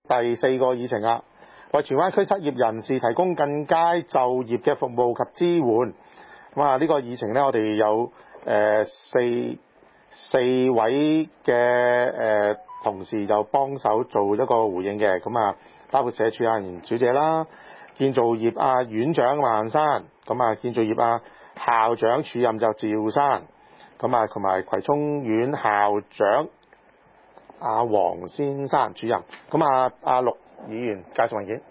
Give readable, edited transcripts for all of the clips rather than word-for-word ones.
第4個議程啦，為荃灣區失業人士提供更佳就業嘅服務及支援。咁啊，呢個議程呢，我哋有四位嘅同事就幫手做一個回應嘅。咁啊，包括社署袁小姐啦，建造業院長萬山，咁啊建造業校長署任就趙生，咁啊同埋葵涌苑校長黃先生主任。咁阿陸議員介紹文件。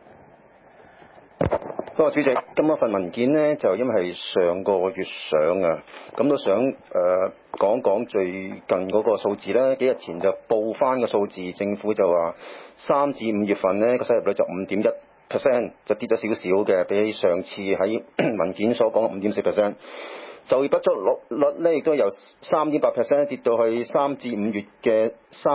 多謝主席，今日份文件呢，就因為係上個月上啊，咁都想講講最近嗰個數字啦。幾日前就報翻個數字，政府就話3至5月份呢個失業率就5.1%，就跌咗少少嘅，比起上次喺文件所講嘅5.4%。就業不足率呢亦都由3.8% 跌到去3至5月嘅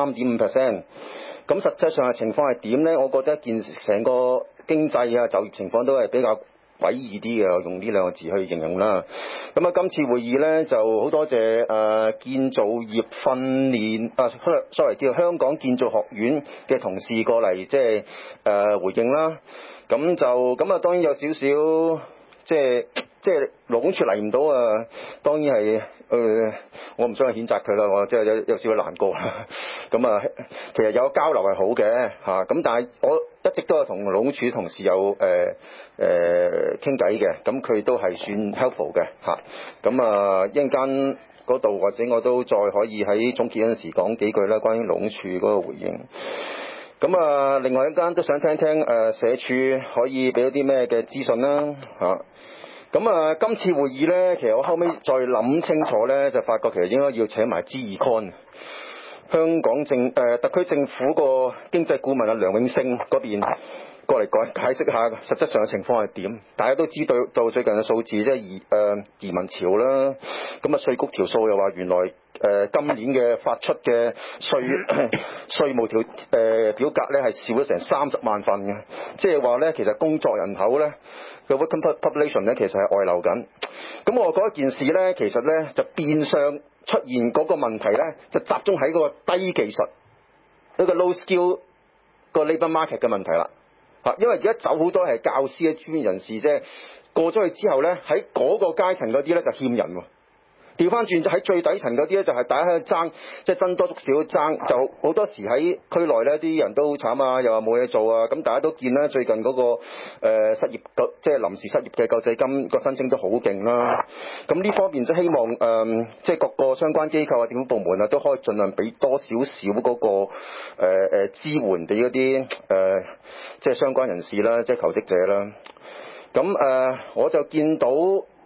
3.5%。咁實際上嘅情況係點呢？我覺得成個經濟就業情況都係比較詭異啲嘅，我用呢2個字去形容啦。咁今次會議呢，就好多謝建造業訓練叫香港建造學院嘅同事過嚟即係回應啦。咁當然有少少即係勞工處嚟唔到啊，當然係我唔想去譴責佢啦，我即係有少少難過啦。咁其實有交流係好嘅嚇，咁但係我一直都有同勞工處同事有傾偈嘅，咁佢都係算 helpful 嘅嚇。咁一陣間嗰度或者我都再可以喺總結嗰陣時講幾句啦，關於勞工處嗰個回應。咁另外一間都想聽聽社署可以俾到啲咩嘅資訊啦嚇。咁今次會議呢，其實我後尾再諗清楚呢，就發覺其實應該要請埋G2Con香港特區政府個經濟顧問梁永勝嗰邊過嚟解釋下實質上嘅情況係點。大家都知道到最近嘅數字即係移民潮啦，咁稅局條數又話原來今年嘅發出嘅稅務表格呢係少咗成30萬份嘅，即係話呢，其實工作人口呢個 working population 呢其實係外流緊。咁我覺得件事呢，其實呢就變相出現嗰個問題呢，就集中喺嗰個低技術一個 low skill 個 labour market 嘅問題啦。因為而家走好多係教師嘅專業人士啫，過咗去之後呢，喺嗰個階層嗰啲呢就欠人喎。調翻轉喺最底層嗰啲呢，就係大家喺度爭，即係僧多粥少爭，就好多時喺區內呢啲人都好慘啊，又話冇嘢做啊。咁大家都見啦，最近嗰個失業即係臨時失業嘅救濟金個申請都好勁啦。咁呢方面即係希望即係各個相關機構啊、政府部門啊，都可以盡量俾多少少嗰個支援俾嗰啲即係相關人士啦，即係求職者啦。咁我就見到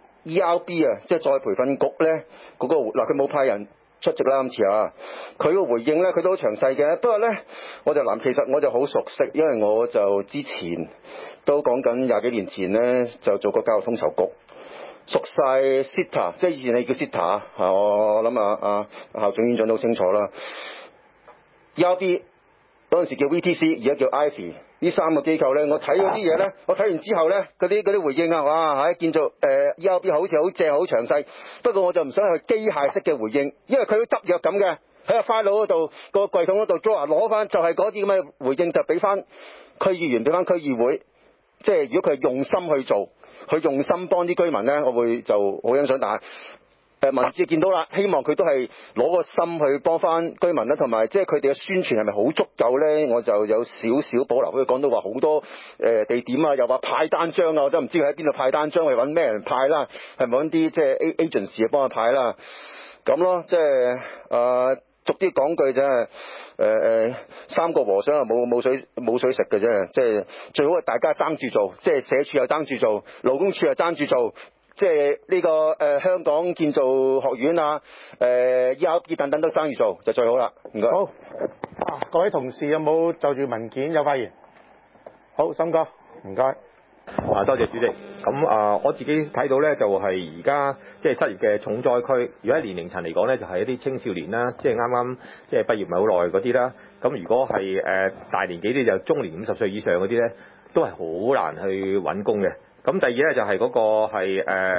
ERB 即係再培訓局呢，嗰個佢冇派人出席啦今次佢個回應呢，佢都好詳細嘅。不過呢，其實我就好熟悉，因為我就之前都講緊20幾年前呢，就做過教育統籌局，熟晒 SITA， 即係以前你叫 SITA 我諗校長院長都好清楚啦。ERB 嗰陣時叫 VTC， 而家叫 Ivy。呢3個機構呢，我睇嗰啲嘢呢，我睇完之後呢，嗰啲回應哇見做ERB 好似好正好詳細，不過我就唔想去機械式嘅回應，因為佢都執藥咁嘅，喺個 file 嗰度個櫃桶嗰度 draw 攞翻，就係嗰啲咁嘅回應就俾翻區議員俾翻區議會，即係如果佢係用心去做，佢用心幫啲居民呢，我會就好欣賞。但係文字見到啦，希望佢都係攞個心去幫翻居民啦，同埋即係佢哋嘅宣傳係咪好足夠呢？我就有少少保留。佢講到話好多地點又話派單張我都唔知佢喺邊度派單張，去揾咩人派啦，係咪揾啲即係 agency 幫佢派啦？咁咯，即係逐啲講句啫。三個和尚冇水食嘅啫，即係最好係大家爭住做，即係社署又爭住做，勞工處又爭住做。即係呢個香港建造學院ERB 等等都爭住做就最好啦。唔該。 好各位同事有冇就住文件有發言？好，森哥，唔該。 多謝主席。咁我自己睇到呢，就係而家即係失業嘅重災區。如果喺年齡層嚟講呢，就係一啲青少年啦，即係啱啱即係畢業唔係好耐嗰啲啦。咁如果係大年紀啲就中年50歲以上嗰啲呢，都係好難去揾工嘅。咁第二咧就係嗰個係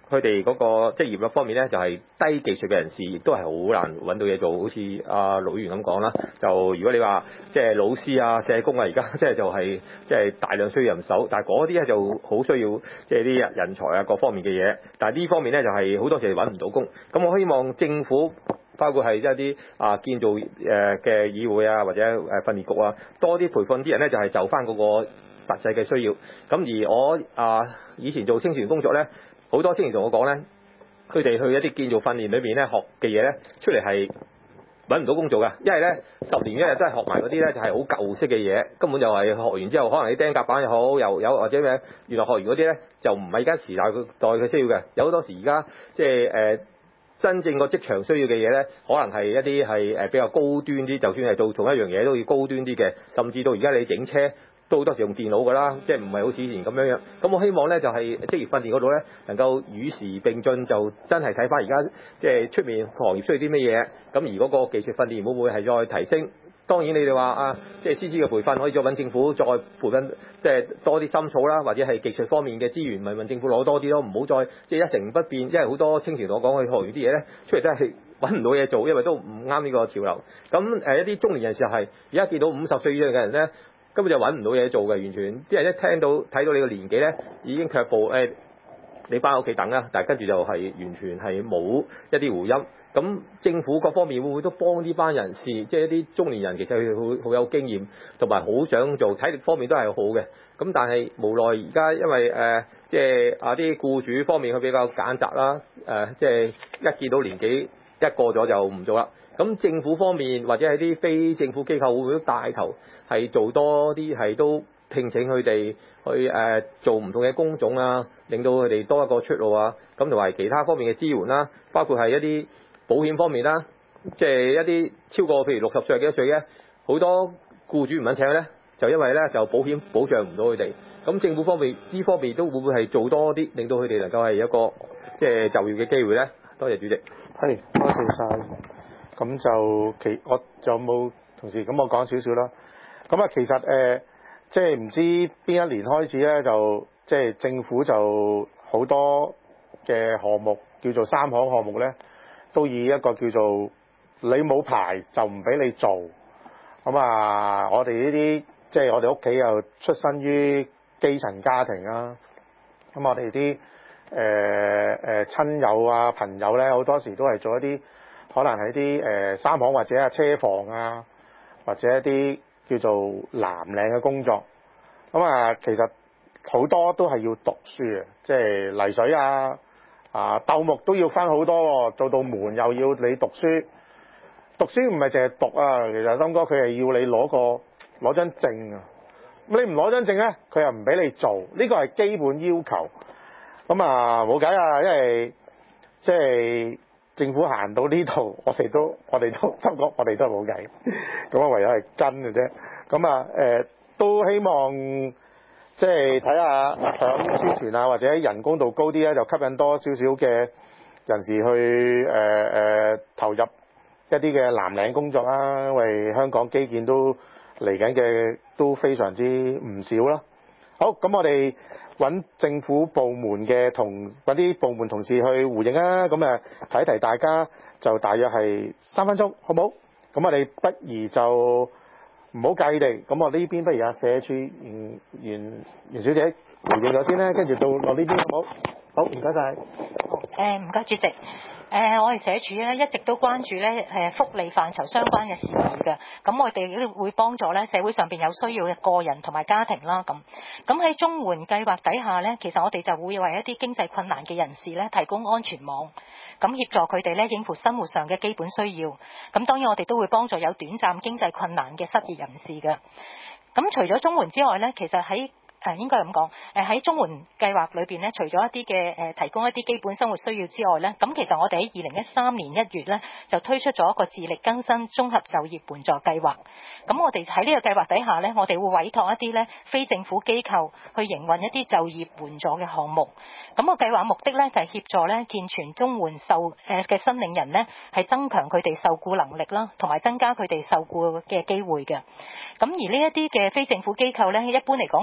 佢哋嗰個職業嘅方面咧，就係低技術嘅人士，亦都係好難揾到嘢做。好似阿陸議員咁講啦，就如果你話即係老師啊、社工啊，而家即係大量需要人手，但係嗰啲咧就好需要即係啲人才啊各方面嘅嘢。但係呢方面咧就係好多時揾唔到工。咁我希望政府包括係即係啲建造嘅議會啊，或者訓練局啊，多啲培訓啲人咧，就係就翻嗰個實際嘅需要。咁而我以前做青少年工作咧，好多青年同我講咧，佢哋去一啲建造訓練裏邊咧學嘅嘢咧，出嚟係揾唔到工做㗎。因為咧10年一日都係學埋嗰啲咧，就係好舊式嘅嘢，根本就係學完之後，可能你釘甲板又好，又有或者咩，原來學完嗰啲咧就唔係而家時代佢需要嘅。有好多時而家即係真正個職場需要嘅嘢咧，可能係一啲係比較高端啲，就算係做同一樣嘢都要高端啲嘅，甚至到而家你整車都好多時用電腦㗎啦，即係唔係好似以前咁樣樣。咁我希望咧就係職業訓練嗰度咧能夠與時並進，就真係睇翻而家即係出面行業需要啲咩嘢，咁而嗰個技術訓練會唔會係再提升？當然你哋話即係師資嘅培訓可以再揾政府再培訓，即係多啲深造啦，或者係技術方面嘅資源，咪問政府攞多啲咯，唔好再即係一成不變。因為好多青年同我講，佢學完啲嘢咧出嚟真係揾唔到嘢做，因為都唔啱呢個潮流。咁一啲中年人士係而家見到50歲以上嘅人咧，根本就揾唔到嘢做嘅，完全啲人一聽到睇到你個年紀咧已經卻步，你翻屋企等啦，但係跟住就係完全係冇一啲回音。咁政府各方面會唔會都幫呢班人士，即係一啲中年人，其實佢好有經驗，同埋好想做，體力方面都係好嘅。咁但係無奈而家因為即係啲僱主方面佢比較揀擇啦，即係一見到年紀一過咗就唔做啦。咁政府方面或者係啲非政府機構會唔會都帶頭係做多啲，係都聘請佢哋去做唔同嘅工種啊，令到佢哋多一個出路啊。咁同埋其他方面嘅支援啦，包括係一啲保險方面啦，即係一啲超過譬如60歲幾多歲嘅，好多僱主唔肯請咧，就因為咧就保險保障唔到佢哋。咁政府方面呢方面都會唔會係做多啲，令到佢哋能夠係一個即係就業嘅機會咧？多謝主席。 係，多謝晒。咁就我就冇同事，咁我講少少啦。咁其實即係唔知邊一年開始咧，就即係政府就好多嘅項目叫做3項項目咧，都以一個叫做你冇牌就唔俾你做。咁我哋呢啲即係我哋屋企又出身於基層家庭啦。咁我哋啲親友啊朋友咧，好多時都係做一啲可能係啲3行或者車房啊，或者一啲叫做藍領嘅工作。咁其實好多都係要讀書嘅，即係泥水鬥木都要分好多喎，做到門又要你讀書。讀書唔係淨係讀啊，其實森哥佢係要你攞張證啊。咁你唔攞張證咧，佢又唔俾你做，呢個係基本要求。咁冇計啊，因為即係政府行到呢度，我哋都森哥我哋都係冇計。咁唯有係跟嘅啫。咁都希望即係睇下響宣傳或者人工度高啲咧，就吸引多少少嘅人士去投入一啲嘅藍領工作啦。因為香港基建都嚟緊嘅都非常之唔少啦。好，咁我哋揾政府部門嘅揾啲部門同事去回應啊。咁提一提大家，就大約係3分鐘，好唔好？咁我哋不如就唔好介意地，咁我呢邊不如社署袁小姐回應咗先啦，跟住到落呢邊好唔好？好，唔該晒。 唔該主席。我哋社署咧一直都關注咧福利範疇相關嘅事宜嘅，咁我哋都會幫助咧社會上邊有需要嘅個人同埋家庭啦。咁喺綜援計劃底下咧，其實我哋就會為一啲經濟困難嘅人士咧提供安全網，咁協助佢哋咧應付生活上嘅基本需要。咁當然我哋都會幫助有短暫經濟困難嘅失業人士嘅。咁除咗綜援之外咧，其實喺應該咁講，喺綜援計劃裏邊咧，除咗一啲嘅提供一啲基本生活需要之外咧，咁其實我哋喺2013年1月咧就推出咗一個自力更生綜合就業援助計劃。咁我哋喺呢個計劃底下咧，我哋會委託一啲咧非政府機構去營運一啲就業援助嘅項目。咁個計劃目的咧就係協助咧健全綜援嘅申領人咧係增強佢哋受僱能力啦，同埋增加佢哋受僱嘅機會嘅。咁而呢一啲嘅非政府機構咧，一般嚟講佢哋會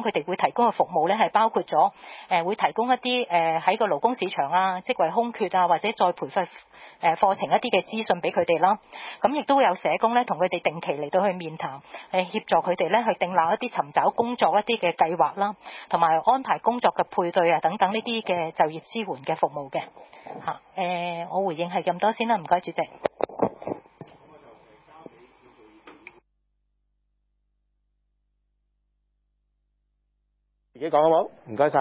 提供嘅服務咧係包括咗會提供一啲喺個勞工市場啊、職位空缺啊或者再培訓課程一啲嘅資訊俾佢哋啦。咁亦都會有社工咧同佢哋定期嚟到去面談，協助佢哋咧去訂立一啲尋找工作一啲嘅計劃啦，同埋安排工作嘅配對啊等等呢啲嘅就業支援嘅服務嘅嚇。我回應係咁多先啦，唔該主席。 自己講好冇？唔該晒。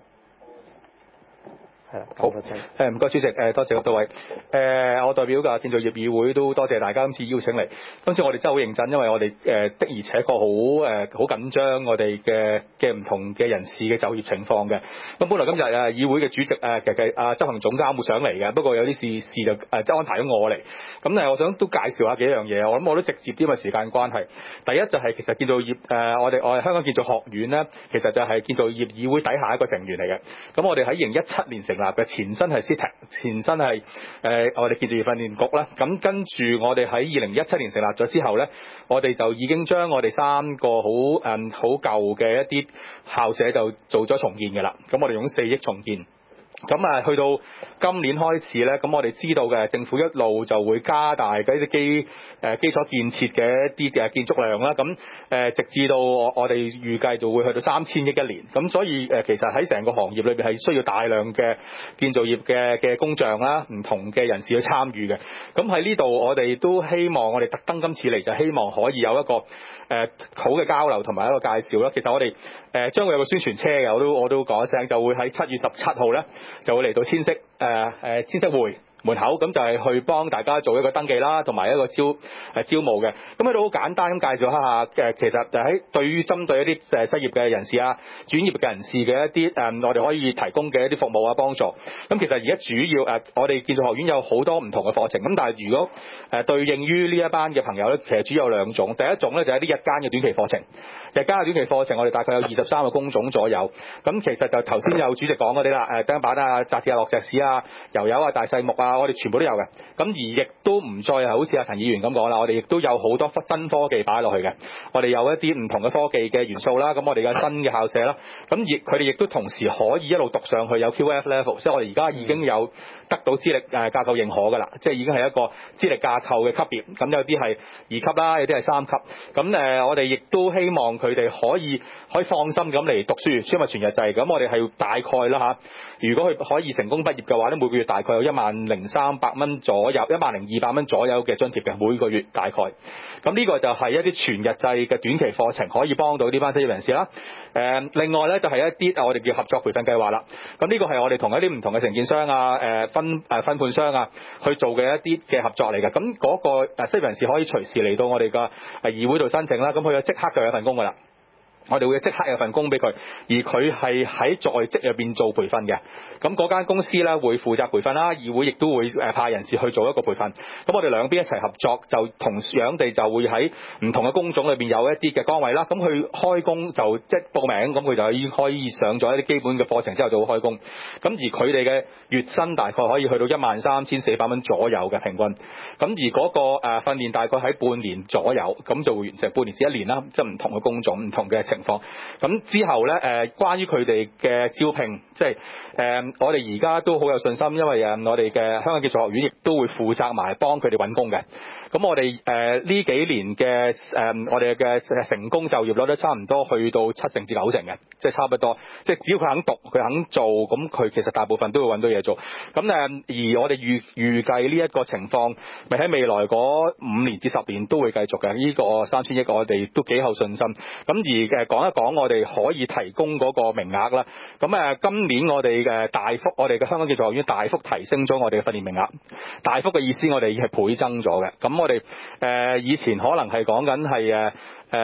係啦， 好，唔該主席，多謝各位。我代表嘅建造業議會都多謝大家今次邀請嚟。今次我哋真係好認真，因為我哋的而且確好緊張我哋嘅唔同嘅人士嘅就業情況嘅。咁本來今日議會嘅主席其實執行總監會上嚟嘅，不過有啲事就安排咗我嚟。咁我想都介紹下幾樣嘢，我諗我都直接啲，因為時間關係。第一就係其實建造業我哋香港建造學院咧，其實就係建造業議會底下一個成員嚟嘅。咁我哋喺2017年成立嘅，前身係 CITIC， 前身係我哋建造業訓練局啦。咁跟住我哋喺2017年成立咗之後咧，我哋就已經將我哋3個好舊嘅一啲校舍就做咗重建嘅啦。咁我哋用4億重建。咁去到今年開始咧，咁我哋知道嘅政府一路就會加大嗰啲基礎建設嘅一啲嘅建築量啦。咁直至到我哋預計就會去到3000億一年。咁所以其實喺成個行業裏邊係需要大量嘅建造業嘅工匠啦，唔同嘅人士去參與嘅。咁喺呢度我哋都希望我哋特登今次嚟就希望可以有一個好嘅交流同埋一個介紹啦。其實我哋將會有個宣傳車嘅，我都講一聲，就會喺7月17號咧就會嚟到千色匯門口，咁就係去幫大家做一個登記啦，同埋一個招募嘅。咁喺度好簡單咁介紹一下其實就喺對於針對一啲失業嘅人士啊、轉業嘅人士嘅一啲我哋可以提供嘅一啲服務啊幫助。咁其實而家主要我哋建造學院有好多唔同嘅課程，咁但係如果對應於呢一班嘅朋友咧，其實主要有2種。第一種咧就係啲日間嘅短期課程。日間嘅短期課程，我哋大概有23個工種左右。咁其實就頭先有主席講嗰啲啦，釘板啊、紮鐵啊、落石屎啊、油油啊、大細木啊，我哋全部都有嘅。咁而亦都唔再係好似阿陳議員咁講啦，我哋亦都有好多新科技擺落去嘅。我哋有一啲唔同嘅科技嘅元素啦，咁我哋嘅新嘅校舍啦，咁佢哋亦都同時可以一路讀上去有 QF level， 即係我哋而家已經有得到資歷架構認可㗎啦，即係已經係一個資歷架構嘅級別。咁有啲係2級啦，有啲係3級。咁我哋亦都希望佢哋可以放心咁嚟讀書，因為全日制。咁我哋係大概啦嚇，如果佢可以成功畢業嘅話咧，每個月大概有10300蚊左右，10200蚊左右嘅津貼嘅，每個月大概。咁呢個就係一啲全日制嘅短期課程，可以幫到呢班失業人士啦。另外咧就係一啲我哋叫合作培訓計劃啦。咁呢個係我哋同一啲唔同嘅承建商啊、分判商啊去做嘅一啲嘅合作嚟嘅。咁嗰個失業人士可以隨時嚟到我哋嘅議會度申請啦。咁佢即刻就有一份工㗎啦。我哋會即刻有份工俾佢，而佢係喺在職入邊做培訓嘅。咁嗰間公司咧會負責培訓啦，議會亦都會派人士去做一個培訓。咁我哋兩邊一齊合作，就同樣地就會喺唔同嘅工種裏邊有一啲嘅崗位啦。咁佢開工就即係報名，咁佢就已經可以上咗一啲基本嘅課程之後就會開工。咁而佢哋嘅月薪大概可以去到13400蚊左右嘅平均。咁而嗰個訓練大概喺半年左右，咁就會完成半年至1年啦，即係唔同嘅工種、唔同嘅情況。咁之後咧關於佢哋嘅招聘，即係我哋而家都好有信心，因為我哋嘅香港建造學院亦都會負責埋幫佢哋揾工嘅。咁我哋呢幾年嘅我哋嘅成功就業率都差唔多去到7成至9成嘅，即係差不多。即係只要佢肯讀，佢肯做，咁佢其實大部分都會揾到嘢做。咁而我哋預計呢一個情況，咪喺未來嗰5年至10年都會繼續嘅。呢個3000億我哋都幾有信心。咁而講一講我哋可以提供嗰個名額啦。咁今年我哋我哋嘅香港建造學院大幅提升咗我哋嘅訓練名額。大幅嘅意思，我哋已經係倍增咗嘅。咁我哋以前可能係講緊係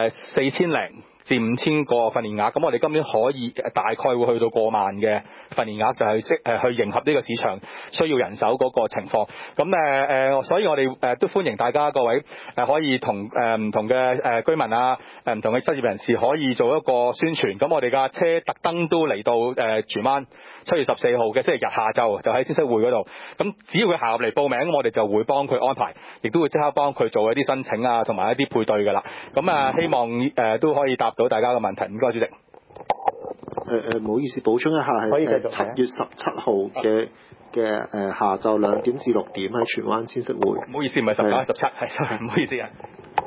4000至5000個訓練額，咁我哋今年可以大概會去到過萬嘅訓練額，就係去迎合呢個市場需要人手嗰個情況。咁所以我哋都歡迎大家各位可以同唔同嘅居民啊、唔同嘅失業人士可以做一個宣傳。咁我哋架車特登都嚟到荃灣7月14號嘅星期日下晝，就喺千色匯嗰度。咁只要佢行入嚟報名，我哋就會幫佢安排，亦都會即刻幫佢做一啲申請啊，同埋一啲配對㗎啦。咁希望都可以答到大家嘅問題。唔該，主席。 唔好意思，補充一下可以繼續係7月17號嘅下晝2點至6點喺荃灣千色會。 唔好意思，唔係19、17，係唔好意思啊。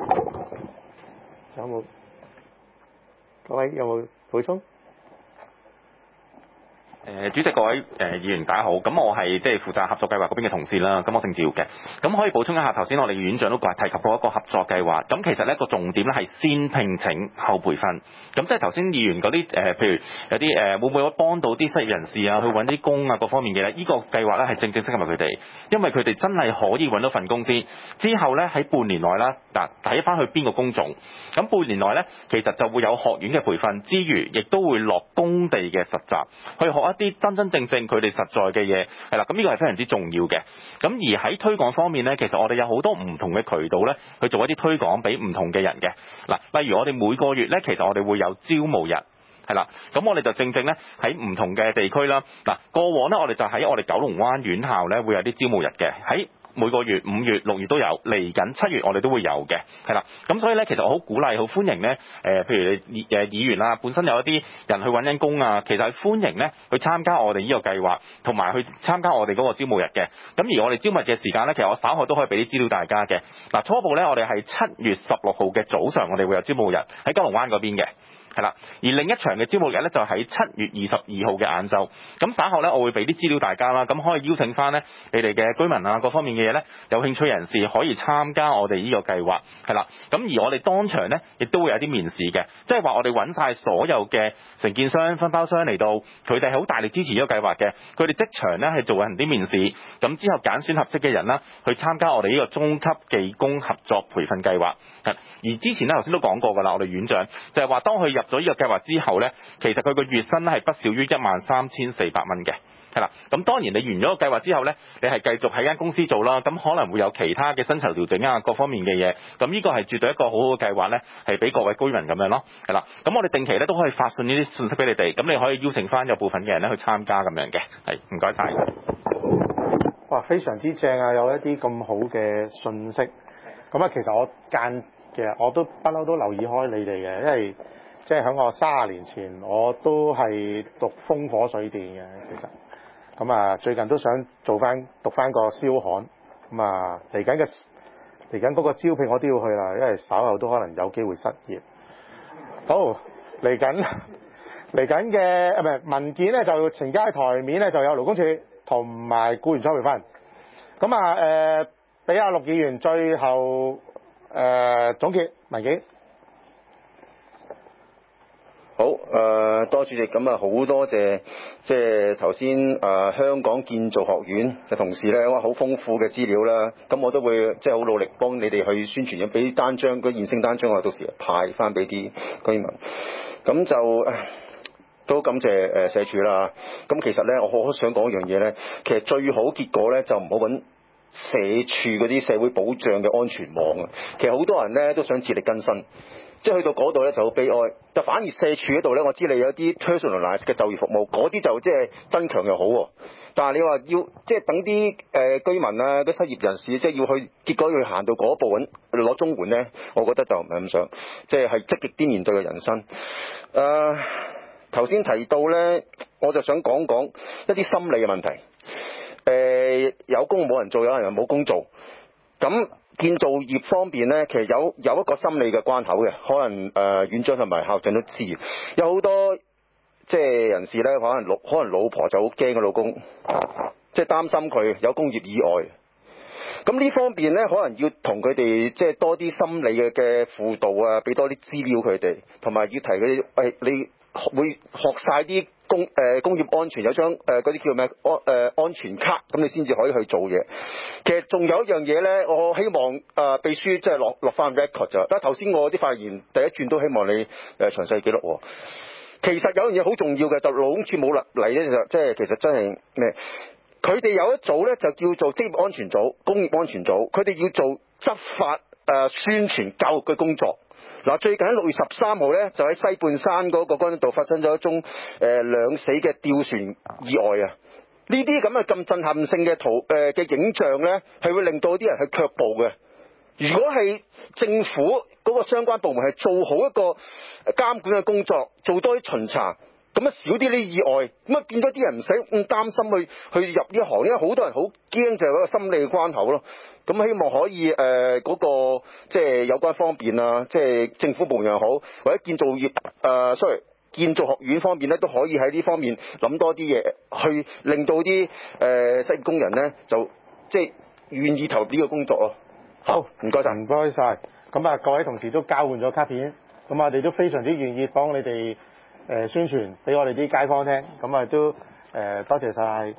有冇？各位有冇補充？ 主席各位議員大家好，咁我係即係負責合作計劃嗰邊嘅同事啦，咁我姓趙嘅，咁可以補充一下頭先我哋院長都提及過一個合作計劃，咁其實呢個重點咧係先聘請後培訓，咁即係頭先議員嗰啲譬如有啲會唔會幫到啲失業人士啊去揾啲工啊各方面嘅咧？呢個計劃咧係正適合佢哋，因為佢哋真係可以揾到份工先，之後咧喺半年內啦，嗱睇翻去邊個工種，咁半年內咧其實就會有學院嘅培訓之餘，亦都會落工地嘅實習，去學一啲真真正正佢哋實在嘅嘢，係啦，咁呢個係非常之重要嘅。咁而喺推廣方面呢，其實我哋有好多唔同嘅渠道呢，去做一啲推廣俾唔同嘅人嘅。嗱，例如我哋每個月呢，其實我哋會有招募日，係啦，咁我哋就正正呢，喺唔同嘅地區啦。嗱，過往呢，我哋就喺我哋九龍灣院校呢，會有啲招募日嘅，喺每個月5月、6月都有，嚟緊7月我哋都會有嘅，係啦。咁所以咧，其實我好鼓勵、好歡迎咧，譬如你議員啦，本身有一啲人去揾緊工啊，其實係歡迎咧去參加我哋呢個計劃，同埋去參加我哋嗰個招募日嘅。咁而我哋招募嘅時間咧，其實我稍後都可以俾啲資料大家嘅。嗱，初步咧，我哋係7月16號嘅早上，我哋會有招募日喺九龍灣嗰邊嘅。係啦，而另一場嘅招募日咧就喺7月22號嘅晏晝。咁稍後咧，我會俾啲資料大家啦，咁可以邀請翻咧你哋嘅居民啊，各方面嘅嘢咧，有興趣人士可以參加我哋呢個計劃。係啦，咁而我哋當場咧亦都會有啲面試嘅，即係話我哋揾晒所有嘅承建商、分包商嚟到，佢哋係好大力支持呢個計劃嘅，佢哋即場咧係做緊啲面試，咁之後揀選合適嘅人啦，去參加我哋呢個中級技工合作培訓計劃。而之前咧頭先都講過㗎啦，我哋院長就係話當佢入咗呢個計劃之後咧，其實佢個月薪咧係不少於13,400蚊嘅，係啦。咁當然你完咗個計劃之後咧，你係繼續喺間公司做啦，咁可能會有其他嘅薪酬調整啊，各方面嘅嘢。咁呢個係絕對一個好好嘅計劃咧，係俾各位居民咁樣咯，係啦。咁我哋定期咧都可以發信呢啲信息俾你哋，咁你可以邀請翻有部分嘅人咧去參加咁樣嘅，係唔該晒。 哇，非常之正啊！有一啲咁好嘅信息。咁啊，其實我都不嬲都留意開你哋嘅，因為即係喺我30年前，我都係讀風火水電嘅，其實咁啊，最近都想讀翻個燒焊，咁啊嚟緊嗰個招聘我都要去啦，因為稍後都可能有機會失業。好，嚟緊嘅文件咧就呈交喺台面咧，就有勞工處同埋僱員再培訓。咁啊俾阿陸議員最後總結文件。 好，多主席，咁啊好多謝即係頭先香港建造學院嘅同事咧，哇好豐富嘅資料啦，咁我都會即係好努力幫你哋去宣傳，俾單張嗰現成單張我到時派翻俾啲居民，咁就都感謝社署啦。咁其實咧我好想講一樣嘢咧，其實最好結果咧就唔好揾社署嗰啲社會保障嘅安全網啊，其實好多人咧都想自力更生，即係去到嗰度咧就好悲哀，就反而社署嗰度咧，我知你有啲 personalized 嘅就業服務，嗰啲就即係增強又好喎。但係你話要即係等啲居民啊、啲失業人士，即係要去結果要行到嗰步攞綜援咧，我覺得就唔係咁想，即係積極啲面對嘅人生。頭先提到咧，我就想講一啲心理嘅問題。有工冇人做，有人又冇工做。咁建造業方面咧，其實有一個心理嘅關口嘅，可能院長同埋校長都知，有好多即係人士咧，可能老婆就好驚個老公，即係擔心佢有工業意外。咁呢方面咧，可能要同佢哋即係多啲心理嘅輔導啊，俾多啲資料佢哋，同埋要提佢哋，你會學晒啲工業安全有張嗰啲叫咩安全卡，咁你先至可以去做嘢。其實仲有一樣嘢咧，我希望秘書即係落翻 record 就，但係頭先我啲發言第一轉都希望你詳細記錄喎。其實有樣嘢好重要嘅，就勞工處冇嚟咧，就即係其實真係咩？佢哋有一組咧，就叫做職業安全組、工業安全組，佢哋要做執法宣傳教育嘅工作。嗱，最近喺6月13號咧，就喺西半山嗰個干道發生咗一宗兩死嘅吊船意外啊！呢啲咁震撼性嘅嘅影像咧，係會令到啲人去卻步嘅。如果係政府嗰個相關部門係做好一個監管嘅工作，做多啲巡查， 咁啊少啲啲意外，咁啊變咗啲人唔使咁擔心去入呢行，因為好多人好驚就係嗰個心理關口咯。咁希望可以嗰個即係有關方面啊，即係政府部門又好，或者建造業建造學院方面咧，都可以喺呢方面諗多啲嘢，去令到啲失業工人咧就即係願意投入呢個工作咯。好，唔該晒。 唔該晒。咁啊，各位同事都交換咗卡片，咁我哋都非常之願意幫你哋宣傳俾我哋啲街坊聽，咁啊都多謝晒。